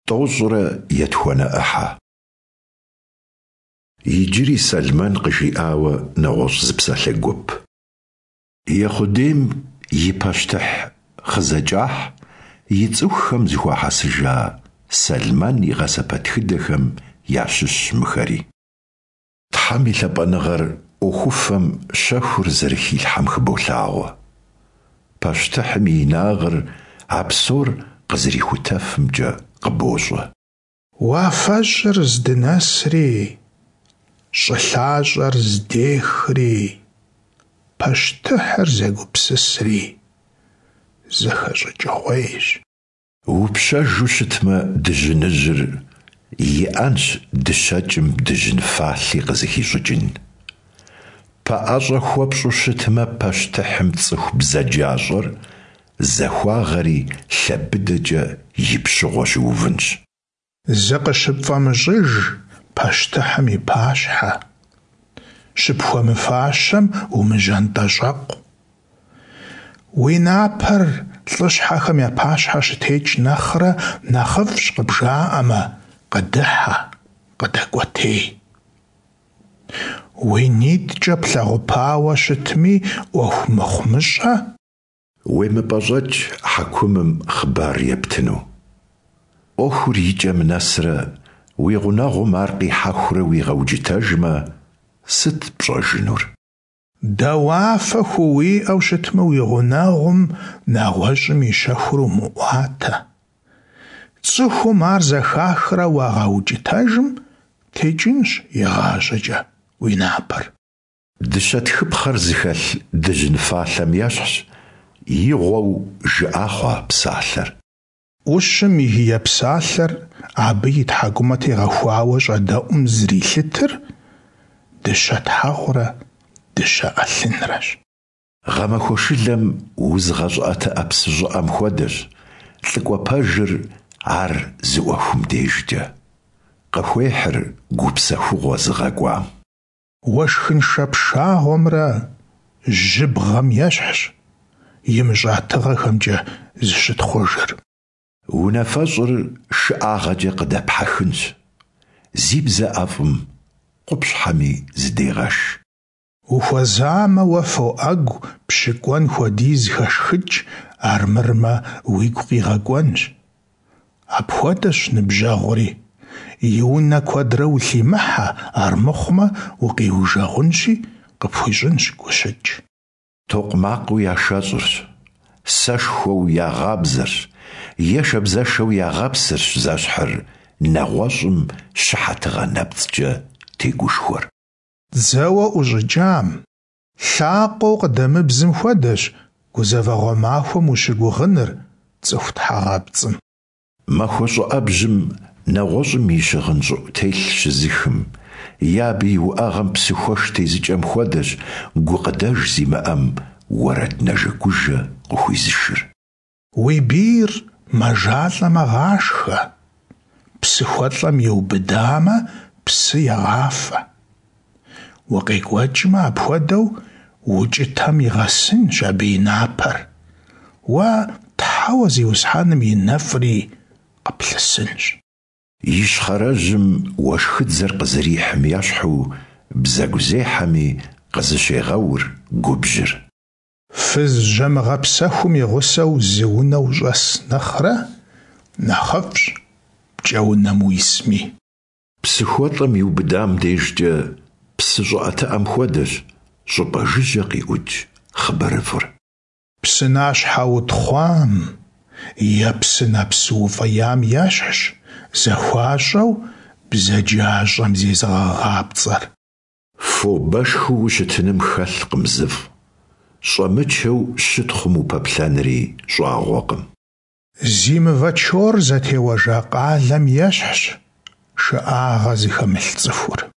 тӀощӀрэ етхуэнэ Ӏыхьэ. Иджыри Сэлмэн къыжиӀауэ нэгъуэщӀ зыпсэлъэ гуп. Ехъудейм и пащтыхь хъызэкӀахь и цӀыхухэм зыхуахьэсыжа Сэлмэн и гъэсэпэ тхыдэхэм ящыщ мыхэри. Тхьэм и лъапӀэныгъэр Ӏуэхуфэм щэхур зэрыхилъхьэм хыболъагъуэ. Пащтыхьым и инагъыр а псор къызэрихутэфымкӀэ къыбощӀэ. УафэщӀыр здынэсри, щӀылъащӀэр здехри, пащтыхьыр зэгупсысри зэхэщӀыкӀыгъуейщ. Упщэжу щытмэ дыжьыныжьыр, иӀэнщ дыщэкӀым дыжьын фалъи къызыхищӀыкӀын. ПэӀэщӀэ хуэпщӀу щытмэ пащтыхьым цӀыху бзаджащӀэр зэхуагъэри лъэбыдэкӀэ и пщыгъуэ щыувынщ. ЗыкъыщыпфӀэмыщӀыж пащтыхьым и пащхьэ, щыпхуэмыфащэм умыжьэнтӀэщӀэкъу. Уи напэр лӀыщхьэхэм я пащхьэ щытекӀ нэхърэ нэхъыфӀщ къыбжаӀэмэ, къыдыхьэ, къыдэкӀуэтей. Уи нитӀкӀэ плъэгъупауэ щытми Ӏуэху мыхъумыщӀэ? УемыпӀэщӀэкӀ хьэкумым хъыбар ептыну. Ӏуэхур икӀэм нэсрэ уи гъунэгъум ар къихьэхурэ уигъэукӀытэжмэ, сыт пщӀэжынур? Дэуафэ хууиӀэу щытмэ уи гъунэгъум нэгъуэщӀым и щэхур умыӀуатэ. Цӏыхум ар зэхахрэ уагъэукӀытэжым текӀынщ игъащӀэкӀэ уи напэр. Дыщэтхыпхъэр зыхэлъ дыжьын фалъэм ещхьщ и гъуэу жыӀэ хъуа псалъэр. Ӏущым и псалъэр абы и тхьэкӀумэ тегъэхуауэ щӀэдэӀум зрилъытыр дыщэтхьэгъурэ дыщэӀэлъынрэщ. Гъэмахуэшылэм узыгъэщӀыӀэтыӀэ псы щӀыӀэм хуэдэщ лӀыкӀуэ пэжыр ар зы Ӏуэхум дежкӀэ. Къыхуехьыр гупсэхугъуэ зыгъэкӀуам. Уэшхыншэ пшагъуэмрэ жьыбгъэм ещхьщ имыщӀатыгъэхэмкӀэ зыщытхъужыр. УнафэщӀыр шыӀагъэкӀэ къыдэпхьэхынщ. Зи бзэ ӀэфӀым къупщхьэми зыдегъэш. Ухуэзамэ уэ фоӀэгу пщыкӀуэн хуэдиз хэшхыкӀ, армырмэ уигу къигъэкӀуэнщ. Апхуэдэщ ныбжьэгъури. И унэ куэдрэ улъимыхьэ, армыхъумэ укъиужэгъунщи, къыпхуищӀынщ гущыкӀ. Токъумакъыу яшэщӀырщ, сэшхуэу ягъабзэрщ, ешэбзэшэу ягъэпсырщ зэщхьыр нэгъуэщӀым щыхьэтыгъэ нэпцӀкӀэ тегушхуэр. Дзэуэ ӀущӀыкӀам, лъакъуэу къыдэмыбзым хуэдэщ гузэвэгъуэ махуэм ущыгугъыныр цӀыху тхьэгъэпцӀым. Махуэ щӀыӀэбжьым нэгъуэщӀым и щыгъын щӀыӀу телъ щызыхым, ябы и уӀэгъэм псыхуэш тезыкӀэм хуэдэщ гукъыдэж зимыӀэм уэрэд нэжэгужэ къыхуизышыр. Уи бийр мэжалӀэмэ гъашхэ, псыхуэлӀэм еубыдамэ псы егъафэ. УкъекӀуэкӀмэ апхуэдэу укӀытэм игъэсынщ абы и напэр. Уэ тхьэуэ зиусхьэным и нэфӀри къыплъысынщ. Ищхъэрэжьым уэшхыдзэр къызэрихьым ещхьу бзэгузехьэми къызыщегъэур губжьыр. Фыз жьэмыгъэпсэхум и гъусэу зы унэ ущӀэс нэхърэ нэхъыфӀщ пкӀэунэм уисми. ПсыхуэлӀэм иубыдам дежкӀэ псы щӀыӀэтыӀэм хуэдэщ щӀыпӀэ жыжьэ къиӀукӀ хъыбарыфӀыр. Псынащхьэ утхъуам е псынэпс уфӀеям ещхьщ зэхуащӀэу бзаджащӀэм зезыгъэгъапцӀэр. Фо бэшхыу ущытыным хэлъкъым зыфӀ. ЩӀэмычэу щытхъум упэплъэнри щӀагъуэкъым. Зи мывэ чор зэтеуэжа къалэм ещхьщ шыӀагъэ зыхэмылъ цӀыхур.